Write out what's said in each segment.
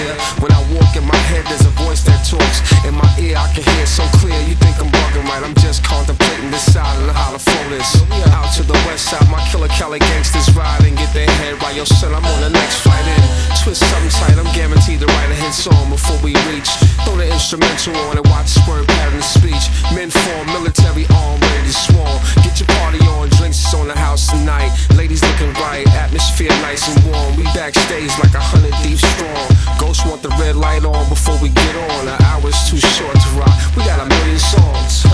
clear. When I walk in my head, there's a voice that talks. In my ear, I can hear it so clear. You think I'm bugging, right? I'm just contemplating this side and how to flow this. Out to the west side, my killer Cali gangsters ride and get their head right. Yo, son, I'm on the next flight in. Twist something tight, I'm guaranteed to write a hit song before we reach. Throw the instrumental on and watch swerve pattern of speech. Men form, military arm, ready to swarm. Get your party on, drinks is on the house tonight. Ladies looking right, atmosphere nice and warm. We backstage like 100 deep strong. Ghosts want the red light on before we get on. An hour's too short to rock. We got a million songs.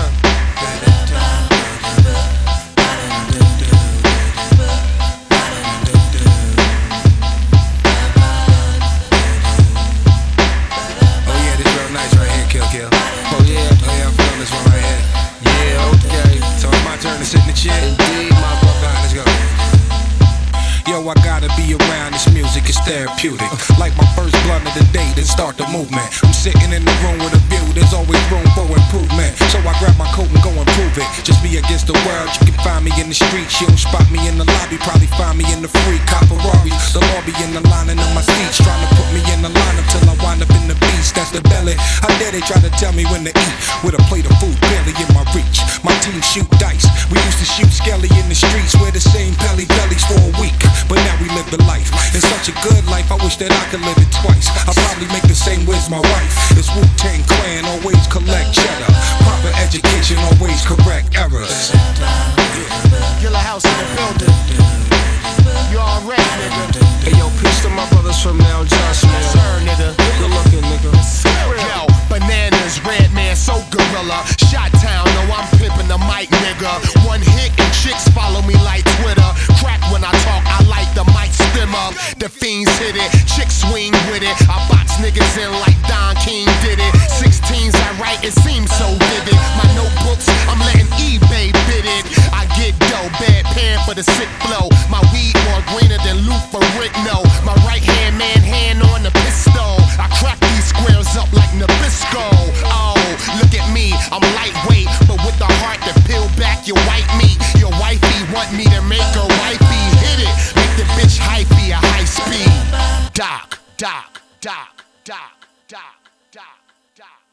I gotta be around this music, it's therapeutic. Like my first blunt of the day, then start the movement. I'm sitting in the room with a view, there's always room for improvement. So I grab my coat and go and prove it. Just me against the world, you can find me in the streets. You don't spot me in the lobby, probably find me in the free cop Ferrari. The lobby in the lining of my seats, trying to put me in the line until I wind up in the beast. That's the belly. How dare they try to tell me when to eat? With a plate of food barely in my reach. My team shoot dice, we used to shoot skelly in the streets. Wear the same bellies for a week, but now we live the life. It's such a good life, I wish that I could live it twice. I'll probably make the same with my wife. It's Wu-Tang Clan, always collect cheddar. Proper education, always correct errors. Killer House in the building. You already, nigga. Hey yo, peace to my brothers from now, Josh, man. Yes, sir, nigga. Good looking, nigga. Yo, bananas, red man, so gorilla. Shot town, no, I'm pimping the mic, nigga. One hit and chicks follow me like Twitter. Crack when I talk, I like the mic stem up. The fiends hit it, chicks swing with it. I box niggas in like Don King did it. 16s I write, it seems so vivid. My notebooks, I'm letting eBay bid it. I get dough, bad pan for the sick flow. My weed more greener than Lou for Rick, no. My right hand man, hand on the pistol. I crack these squares up like Nabisco. Oh, look at me, I'm lightweight, but with the heart to peel back your white meat. Your wifey want me to make her wifey hit it. Make the bitch hyphy at high speed. Doc, doc, doc, doc, doc, doc, doc.